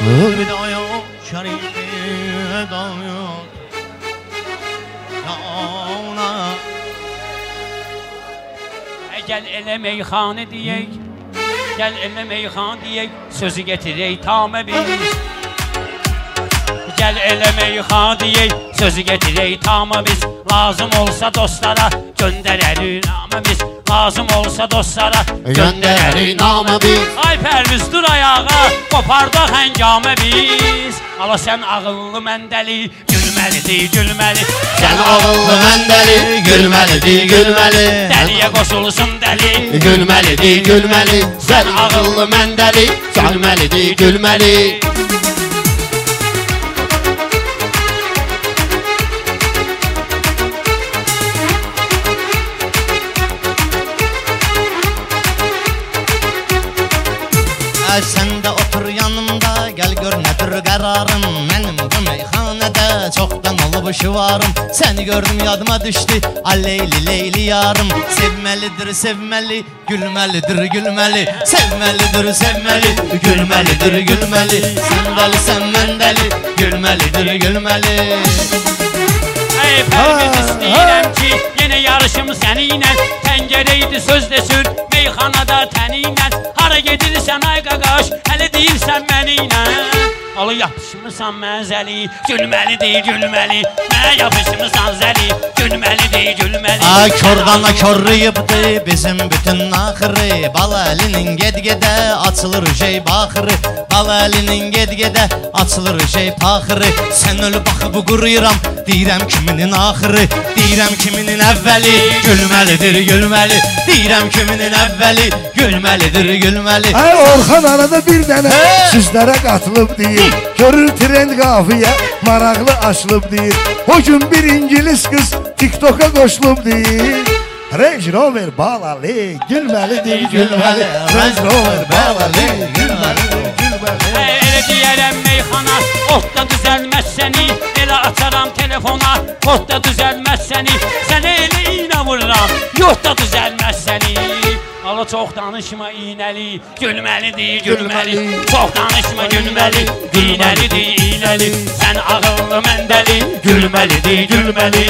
Vidaya şerifi vedaya yana. Gel ele meyxane diyek, gel ele meyxane diyek, sözü getirək tamə biz. Gel ele meyxane diyek, sözü getirək tamə biz. Lazım olsa dostlara göndərərik namə biz. Lazım olsa dostlara göndərərik namə biz. Ay Pərviz dur ayağa, qopardaq həngamə biz. Ala sən ağıllı məndəli, gülməlidir gülməli. Sən ağıllı məndəli, gülməlidir gülməli. Dəliyə qoşulsun dəli, gülməlidir gülməli. Sən ağıllı məndəli, gülməlidir gülməli. Sen de otur yanımda, gel gör nedir kararım. Benim bu meyhanede çoktan olup şıvarım. Seni gördüm yadıma düştü, aleyli leyli yarım. Sevmelidir sevmeli, gülmelidir gülmeli. Sevmelidir sevmeli, gülmelidir gülmeli. Sen deli sen mendeli, gülmelidir gülmeli. Ey Pərviz istəyirəm ki, yenə yarışım səninlə. Təngərəydi söz de sür, meyxanada təninlə. Hara gedirsən ay qaqaş, hələ deyirsən məniylə. Alı yapışmısan məzəli, gülməlidir gülməli. Mənə yapışmısan zəli, gülməlidir gülməli. Ay körgana körrüyübdü bizim bütün axırı. Bal əlinin ged-gedə açılır şey baxırı. Bal əlinin ged-gedə açılır şey paxırı. Sən ölü baxıb quruyuram, deyirəm kiminin axırı. Deyirəm kiminin əvvəli, gülməlidir gülməli. Deyirəm kiminin əvvəli, gülməlidir gülməli. Ay Orxan arada bir dənə sizlərə qatılıb deyir. Görür trend qafiyə, maraqlı açılıb deyir. O gün bir İngiliz qız TikTok'a qoşulub deyir. Range Rover balalı, gülməlidir gülməli. Range Rover balalı, gülməlidir gülməli. Elə deyərəm meyxana, otda düzəlməz səni. Elə açaram telefona, otda düzəlməz səni. Sənə elə iynə vururam, yotda düzəlməz səni. Ala çox danışma iynəli, gülməlidir gülməli. Çox danışma gülməli, iynəlidir iynəli. Sən ağıllı məndəli, gülməlidir gülməli.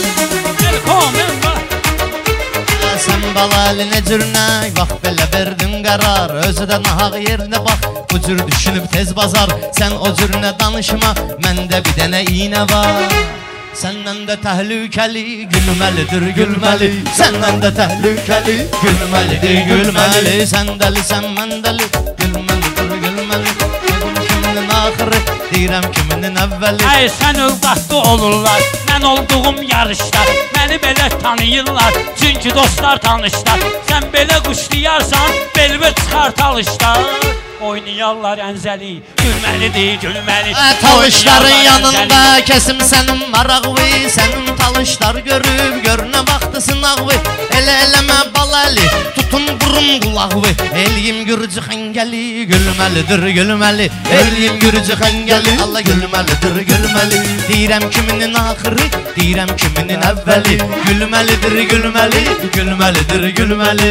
Sen balalı ne cürnək, vaxt belə verdin qərar. Özü də nahaq yerinə bax, bu cür düşünüb tez bazar. Sen o cürünə danışma, məndə bir dənə iynə var. Səndən də təhlükəli, gülməlidir gülməli. Səndən də təhlükəli, gülməlidir gülməli. Sən dəli, sən mən dəli, gülməlidir gülməli. Kiminin axırı, deyirəm kiminin əvvəli. Ay sən övqatlı olurlar, mən olduğum yarışda. Məni belə tanıyırlar, çünki dostlar tanışlar. Sən belə quşlayarsan, belvə çıxart alışlar. Oynayarlar ənzəli, gülməlidir gülməli. Talışların yanında kesim sənin maraqvı. Sənin talışlar görüb, görünə vaxtı sınaqvı. Elə eləmə balalı, tutun burun qulaqvı. Eliyim gürcü xəngəli, gülməlidir gülməli. Eliyim gürcü xəngəli, Allah gülməlidir gülməli. Deyirəm kiminin axırı, deyirəm kiminin əvvəli. Gülməlidir gülməli, gülməlidir gülməli.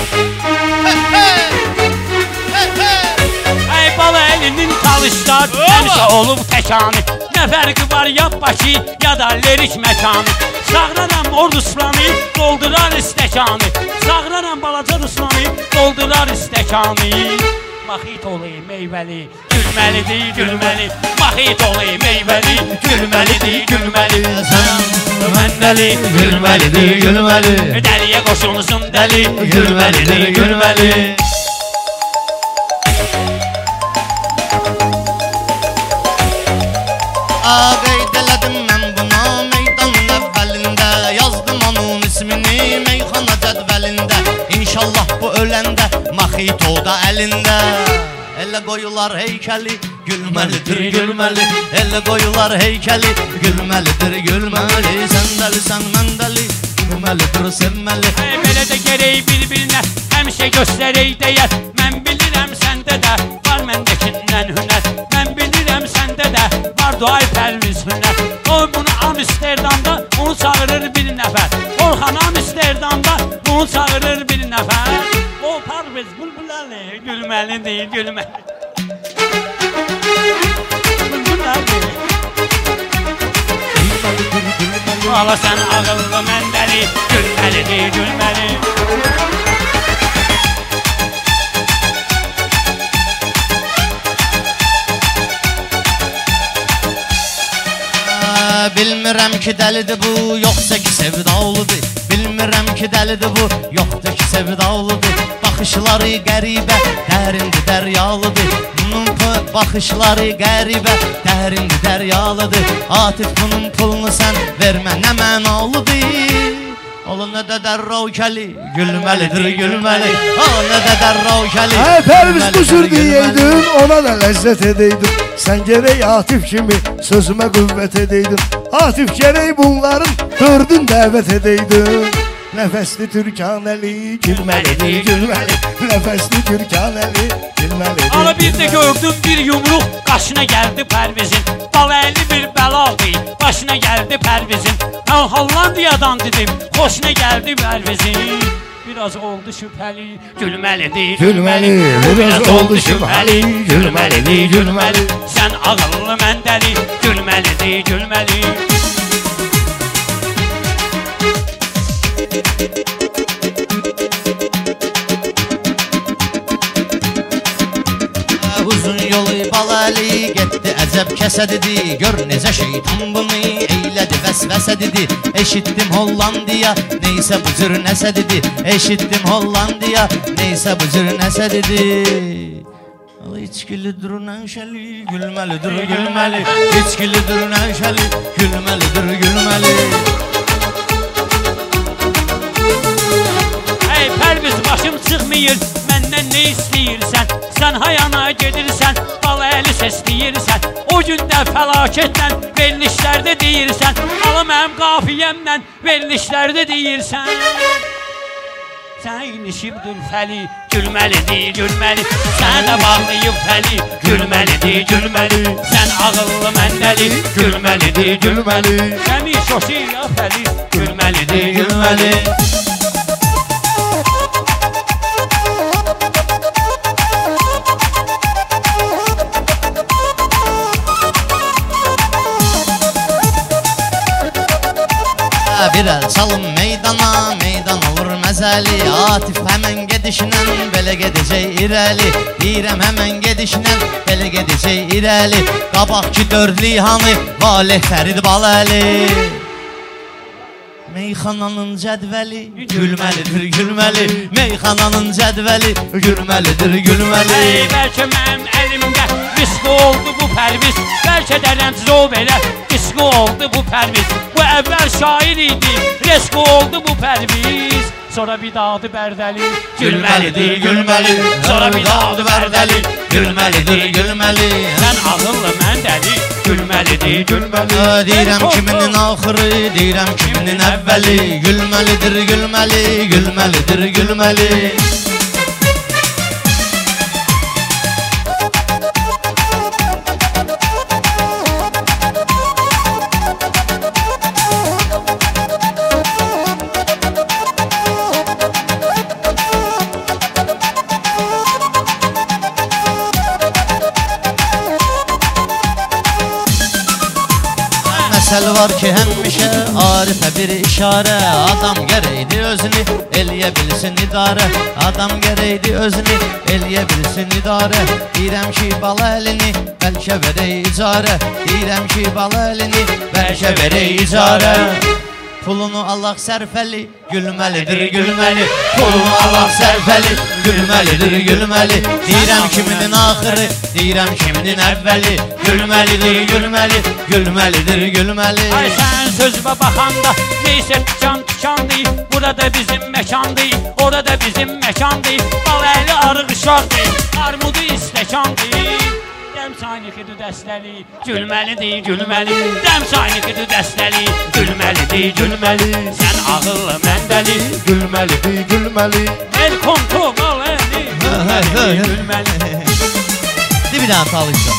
Bal əlinin talışlar, həmişə olub təkanı. Nə fərqi var ya Bakı, ya da lirik məkanı. Sağlaram orduslanı, doldurar istəkanı. Sağlaram balaca Ruslanı, doldurar istəkanı. Maxit olayım meyvəli, gülməlidir gülməli. Maxit olayım meyvəli, gülməlidir gülməli. Sən məndəli, Gülməlidir gülməli. Dəliyə qoşulsun dəli, Gülməlidir gülməli. Qeyd elədim mən buna meydanın əvvəlində. Yazdım onun ismini meyxana cədvəlində. İnşallah bu öləndə Maxitoda əlində. Elə qoyular heykəli, gülməlidir gülməli. Elə qoyular heykəli, gülməlidir gülməli. Sən dəli sən mən dəli, gülməlidir sevməli. Belə də gerək bir-birinə həmişə göstərək deyər. Mən bilirəm səndə də var məndəkindən hünər. Mən bilirəm səndə də var Ay Pərviz hünər. O bunu Amsterdamda onu çağırır bir nəfər. Orxan Amsterdamda bunu çağırır bir nəfər. O Pərviz bülbüləli, gülməlidir gülməli. Valla sen ağıllı məndəli, gülməlidir, gülməli. Bilmirəm ki dəlidir bu, yoxsa ki sevdalıdır. Bilmirəm ki dəlidir bu, yoxsa ki sevdalıdır. Baxışları qəribə, dərindir, dəryalıdır. Bunun baxışları qəribə, dərindir, dəryalıdır. Atif bunun pulunu sən vermə, nə mənalıdır. Ola nə də dərrav kəli, gülməlidir, gülməli. Ola nə də dərrav kəli, Pərviz bu cür deyeydin, ona da ləzzət edeydin. Sən gerək Atif kimi sözümə qüvvət edeydin. Atif gerək bunların dördün dəvət edeydin. Nəfəsli Türkanəli, gülməlidir, gülməli. Nəfəsli Türkanəli, gülməlidir. Ala bir də gördüm bir yumruq, qaşına gəldi Pərvizin. Balaylı bir bəladır, başına gəldi Pərvizin. Mən Hollandiyadan dedim, xoşuna gəldi Pərvizin. Biraz oldu şübhəli, gülməlidir, Gülməli, biraz oldu şübhəli, gülməlidir, gülməli. Sən ağıllı məndəli, gülməlidir, gülməli. Uzun yolu balalı getdi əcəb kəsədidir. Gör necə şeytan bunu eylədi vəsvəsədidir. Eşitdim Hollandiya neysə bu cür nəsədidir. Eşitdim Hollandiya neysə bu cür nəsədidir. İçkilidir nəşəli, gülməlidir, gülməli. İçkilidir nəşəli, gülməlidir, gülməli. Ey Pərviz başım çıxmıyır, məndən nə istəyirsən? Sən hayana gedirsən, balaylı səsləyirsən. O gündə fəlakətlə verilişlərdə deyirsən. Ala mənim qafiyəmlə verilişlərdə deyirsən. Sən inişib dülfəli, gülməlidir, gülməli. Sən də bağlayıb fəli, gülməlidir, gülməli. Sən ağıllı məndəli, gülməlidir, gülməli. Səmi şoşiya fəli, gülməlidir, gülməli. Bir əl salın meydana, meydan olur məzəli. Atif həmən gedişlə belə gedəcək irəli. Deyirəm həmən gedişlə belə gedəcək irəli. Qabaqki dördlü hanı, Valeh Fərid Baləli. Meyxananın cədvəli, gülməlidir, gülməli. Meyxananın cədvəli, gülməlidir, gülməli. Ey, bəlkə mənim əlimdə riski oldu bu Pərviz. Bəlkə də rəmziz o belə riski oldu bu Pərviz. Bu əvvəl şair idi, riski oldu bu Pərviz. Sonra bir dağdı bərdəli, gülməlidir, gülməli. Sonra bir dağdı bərdəli, gülməlidir, gülməli. Sən ağıllı məndəli, gülməlidir, gülməli. Deyirəm kiminin axırı, deyirəm kiminin əvvəli. Gülməlidir, gülməli, gülməlidir, gülməli. Məsəl var ki həmişə Arifə bir işarə. Adam gərəkdi özünü eləyə bilsin idarə. Adam gərəkdi özünü eləyə bilsin idarə. Deyirəm ki bala əlini bəlkə verək icarə. Deyirəm ki bala əlini bəlkə verək icarə. Pulunu Allah sərfəli, gülməlidir, gülməli. Pulunu Allah sərfəli, gülməlidir, gülməli. Deyirəm kiminin axırı, deyirəm kiminin əvvəli. Gülməlidir, gülməli, gülməlidir, gülməli. Ay sən sözümə baxanda neysə tükandır. Burada bizim məkandır, orada bizim məkandır. Balaylı arıq şardır, armudu istəkandır. Dəm sayniqidir dəstəli, gülməlidir, gülməli. Dəm sayniqidir dəstəli, gülməlidir, gülməli. Sən ağıllı məndəli, Gülməlidir, gülməli. el kontu balaylı, gülməli. Bir dənə talışsa.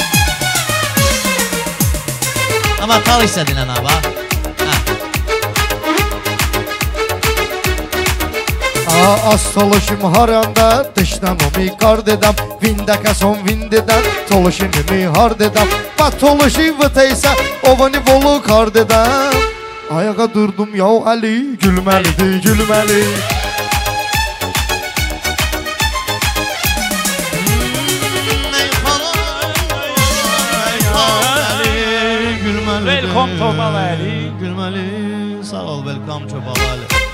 Amma talışsa dinən abi. Az toluşum haranda dışdan omi kar dedem Vindaka son vindeden toluşinimi har dedem Bak toluşu vıtaysa ovani volu kar dedem Ayağa durdum yav Ali gülmelidir gülmeli Welcome to Bavali. Gülmeli. Sağ ol, welcome to Bavali.